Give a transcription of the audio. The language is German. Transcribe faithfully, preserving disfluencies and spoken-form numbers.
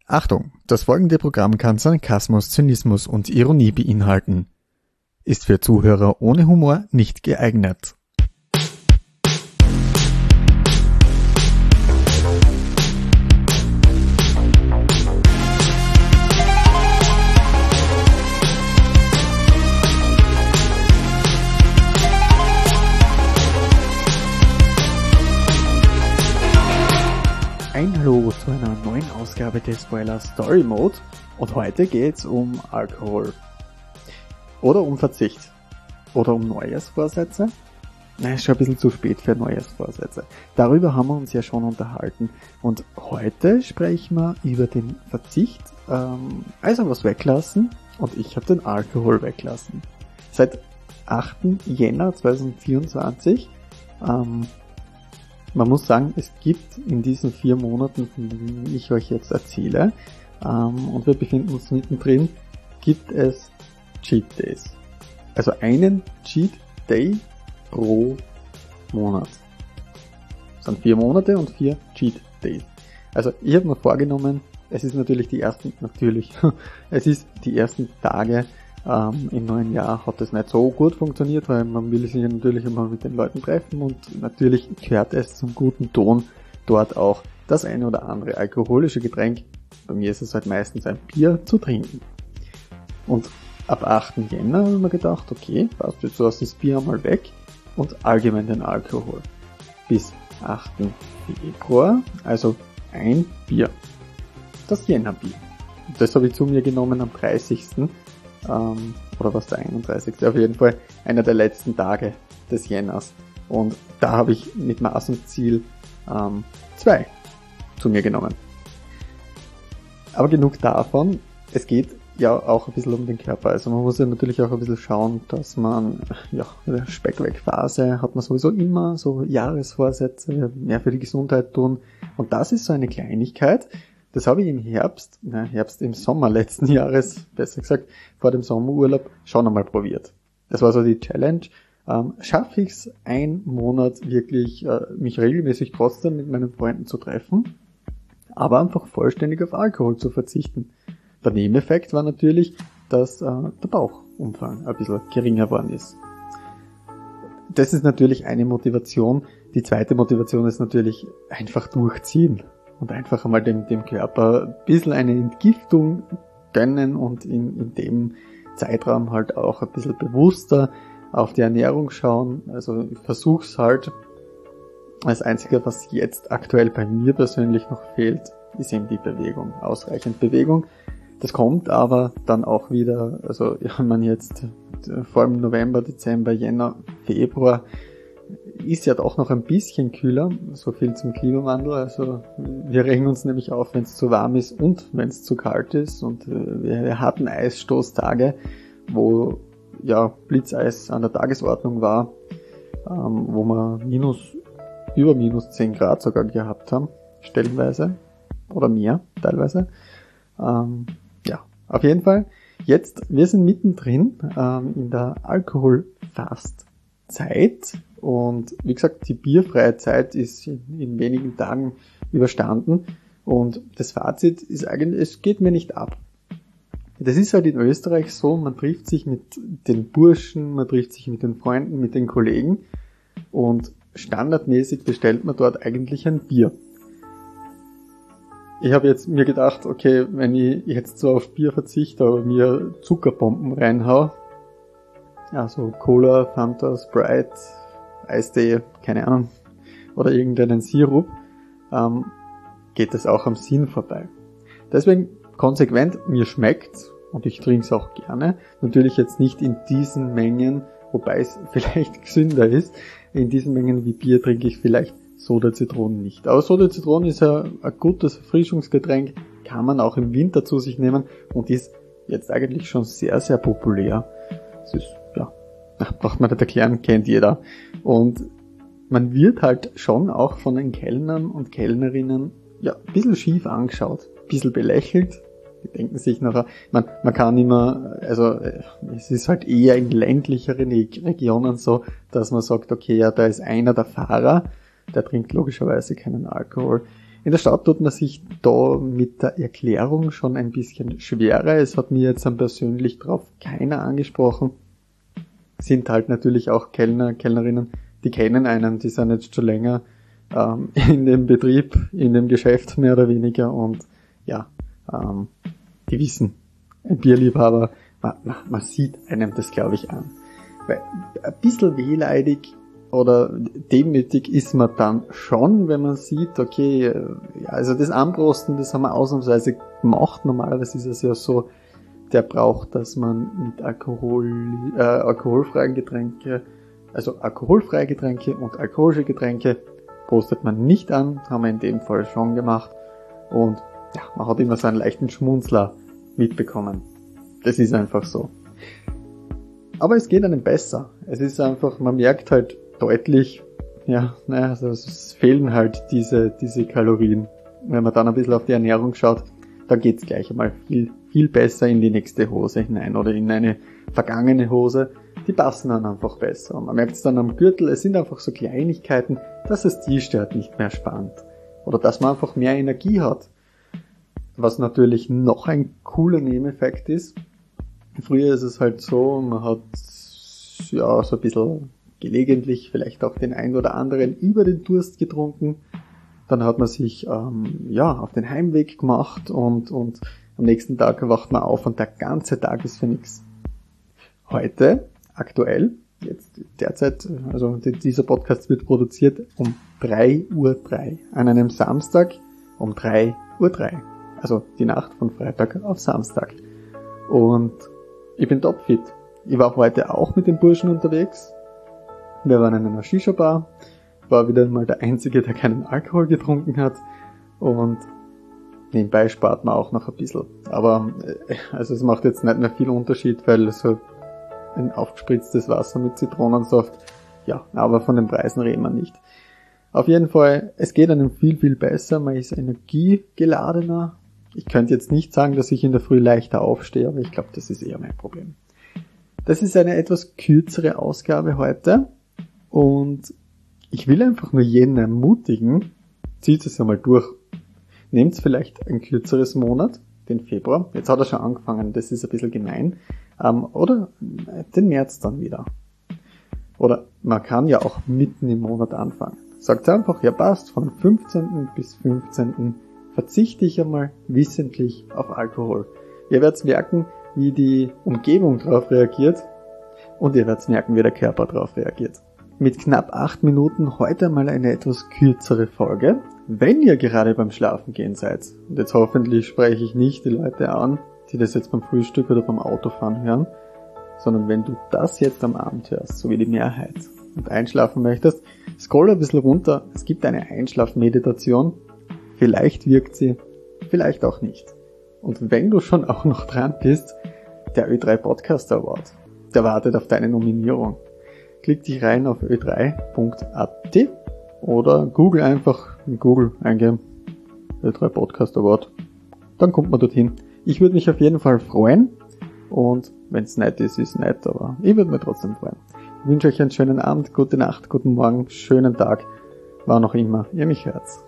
Achtung, das folgende Programm kann Sarkasmus, Zynismus und Ironie beinhalten. Ist für Zuhörer ohne Humor nicht geeignet. Ein Hallo zu einer neuen Ausgabe des Spoiler Story Mode und heute geht's um Alkohol. Oder um Verzicht. Oder um Neujahrsvorsätze. Na, ist schon ein bisschen zu spät für Neujahrsvorsätze. Darüber haben wir uns ja schon unterhalten. Und heute sprechen wir über den Verzicht. Ähm, also was weglassen und ich habe den Alkohol weglassen. Seit achten Jänner zweitausendvierundzwanzig ähm, Man muss sagen, es gibt in diesen vier Monaten, von denen ich euch jetzt erzähle, ähm, und wir befinden uns mittendrin, gibt es Cheat Days. Also einen Cheat Day pro Monat. Das sind vier Monate und vier Cheat Days. Also ich habe mir vorgenommen, es ist natürlich die ersten, natürlich, es ist die ersten Tage Ähm, im neuen Jahr hat das nicht so gut funktioniert, weil man will sich natürlich immer mit den Leuten treffen und natürlich gehört es zum guten Ton, dort auch das eine oder andere alkoholische Getränk, bei mir ist es halt meistens ein Bier, zu trinken. Und ab achten Jänner habe ich mir gedacht, okay, passt, jetzt lass das Bier mal weg und allgemein den Alkohol. Bis achten Februar, also ein Bier. Das Jännerbier. Das habe ich zu mir genommen am dreißigsten Ähm, oder was der einunddreißigste Auf jeden Fall einer der letzten Tage des Jänners. Und da habe ich mit Maß und Ziel ähm, zwei zu mir genommen. Aber genug davon. Es geht ja auch ein bisschen um den Körper. Also man muss ja natürlich auch ein bisschen schauen, dass man, ja, in der Speckwegphase hat man sowieso immer so Jahresvorsätze, mehr für die Gesundheit tun. Und das ist so eine Kleinigkeit. Das habe ich im Herbst, na, Herbst im Sommer letzten Jahres, besser gesagt, vor dem Sommerurlaub schon einmal probiert. Das war so die Challenge. Ähm, schaffe ich es, einen Monat wirklich äh, mich regelmäßig trotzdem mit meinen Freunden zu treffen, aber einfach vollständig auf Alkohol zu verzichten. Der Nebeneffekt war natürlich, dass äh, der Bauchumfang ein bisschen geringer geworden ist. Das ist natürlich eine Motivation. Die zweite Motivation ist natürlich einfach durchziehen. Und einfach einmal dem, dem Körper ein bisschen eine Entgiftung gönnen und in, in dem Zeitraum halt auch ein bisschen bewusster auf die Ernährung schauen. Also ich versuch's halt. Das Einzige, was jetzt aktuell bei mir persönlich noch fehlt, ist eben die Bewegung. Ausreichend Bewegung. Das kommt aber dann auch wieder, also ja, man jetzt vor allem November, Dezember, Jänner, Februar ist ja doch noch ein bisschen kühler, so viel zum Klimawandel, also wir regen uns nämlich auf, wenn es zu warm ist und wenn es zu kalt ist und wir hatten Eisstoßtage, wo ja Blitzeis an der Tagesordnung war, ähm, wo wir minus, über minus zehn Grad sogar gehabt haben, stellenweise, oder mehr teilweise. Ähm, ja, auf jeden Fall, jetzt, wir sind mittendrin ähm, in der Alkoholfastzeit. Und wie gesagt, die bierfreie Zeit ist in, in wenigen Tagen überstanden. Und das Fazit ist eigentlich, es geht mir nicht ab. Das ist halt in Österreich so, man trifft sich mit den Burschen, man trifft sich mit den Freunden, mit den Kollegen. Und standardmäßig bestellt man dort eigentlich ein Bier. Ich habe jetzt mir gedacht, okay, wenn ich jetzt so auf Bier verzichte, aber mir Zuckerbomben reinhau, also Cola, Fanta, Sprite, Eistee, keine Ahnung, oder irgendeinen Sirup, ähm, geht es auch am Sinn vorbei. Deswegen konsequent, mir schmeckt's und ich trinke es auch gerne. Natürlich jetzt nicht in diesen Mengen, wobei es vielleicht gesünder ist. In diesen Mengen wie Bier trinke ich vielleicht Soda-Zitronen nicht. Aber Soda-Zitronen ist ja ein gutes Erfrischungsgetränk, kann man auch im Winter zu sich nehmen und ist jetzt eigentlich schon sehr, sehr populär. Es ist, ja, braucht man nicht erklären, kennt jeder. Und man wird halt schon auch von den Kellnern und Kellnerinnen ja ein bisschen schief angeschaut, ein bisschen belächelt. Die denken sich nachher, man, man kann immer, also es ist halt eher in ländlicheren Regionen so, dass man sagt, okay, ja, da ist einer der Fahrer, der trinkt logischerweise keinen Alkohol. In der Stadt tut man sich da mit der Erklärung schon ein bisschen schwerer. Es hat mir jetzt dann persönlich drauf keiner angesprochen. Sind halt natürlich auch Kellner, Kellnerinnen, die kennen einen, die sind jetzt schon länger ähm, in dem Betrieb, in dem Geschäft mehr oder weniger und ja, ähm, die wissen, ein Bierliebhaber, man, man sieht einem das, glaube ich, an. Weil ein bisschen wehleidig oder demütig ist man dann schon, wenn man sieht, okay, ja, also das Anprosten, das haben wir ausnahmsweise gemacht. Normalerweise ist es ja so, der braucht, dass man mit Alkohol, äh, alkoholfreien Getränke, also alkoholfreie Getränke und alkoholische Getränke prostet man nicht an, haben wir in dem Fall schon gemacht. Und ja, man hat immer so einen leichten Schmunzler mitbekommen. Das ist einfach so. Aber es geht einem besser. Es ist einfach, man merkt halt deutlich, ja, naja, also es fehlen halt diese, diese Kalorien. Wenn man dann ein bisschen auf die Ernährung schaut, dann geht's gleich einmal viel, viel besser in die nächste Hose hinein oder in eine vergangene Hose. Die passen dann einfach besser. Und man merkt es dann am Gürtel, es sind einfach so Kleinigkeiten, dass es die Stört nicht mehr spannt. Oder dass man einfach mehr Energie hat. Was natürlich noch ein cooler Nebeneffekt ist. Früher ist es halt so, man hat ja so ein bisschen gelegentlich vielleicht auch den einen oder anderen über den Durst getrunken. Dann hat man sich ähm, ja auf den Heimweg gemacht und, und am nächsten Tag wacht man auf und der ganze Tag ist für nichts. Heute, aktuell, jetzt derzeit, also dieser Podcast wird produziert um drei Uhr drei an einem Samstag um drei Uhr drei. Also die Nacht von Freitag auf Samstag. Und ich bin topfit. Ich war heute auch mit den Burschen unterwegs. Wir waren in einer Shisha-Bar. War wieder mal der Einzige, der keinen Alkohol getrunken hat. Und nebenbei spart man auch noch ein bisschen. Aber also es macht jetzt nicht mehr viel Unterschied, weil so ein aufgespritztes Wasser mit Zitronensaft, ja, aber von den Preisen reden wir nicht. Auf jeden Fall, es geht einem viel, viel besser. Man ist energiegeladener. Ich könnte jetzt nicht sagen, dass ich in der Früh leichter aufstehe, aber ich glaube, das ist eher mein Problem. Das ist eine etwas kürzere Ausgabe heute und ich will einfach nur jeden ermutigen, zieht es einmal durch. Nehmt vielleicht ein kürzeres Monat, den Februar, jetzt hat er schon angefangen, das ist ein bisschen gemein, ähm, oder den März dann wieder. Oder man kann ja auch mitten im Monat anfangen. Sagt einfach, ja passt, von fünfzehnten bis fünfzehnten verzichte ich einmal wissentlich auf Alkohol. Ihr werdet merken, wie die Umgebung darauf reagiert und ihr werdet merken, wie der Körper darauf reagiert. Mit knapp acht Minuten heute mal eine etwas kürzere Folge. Wenn ihr gerade beim Schlafen gehen seid, und jetzt hoffentlich spreche ich nicht die Leute an, die das jetzt beim Frühstück oder beim Autofahren hören, sondern wenn du das jetzt am Abend hörst, so wie die Mehrheit, und einschlafen möchtest, scroll ein bisschen runter. Es gibt eine Einschlafmeditation. Vielleicht wirkt sie, vielleicht auch nicht. Und wenn du schon auch noch dran bist, der Ö drei Podcast Award, der wartet auf deine Nominierung. Klick dich rein auf ö drei punkt a t oder Google einfach in Google eingeben, Ö drei Podcast Award. Dann kommt man dorthin. Ich würde mich auf jeden Fall freuen und wenn es nett ist, ist nett, aber ich würde mich trotzdem freuen. Ich wünsche euch einen schönen Abend, gute Nacht, guten Morgen, schönen Tag, wann auch immer ihr mich hört.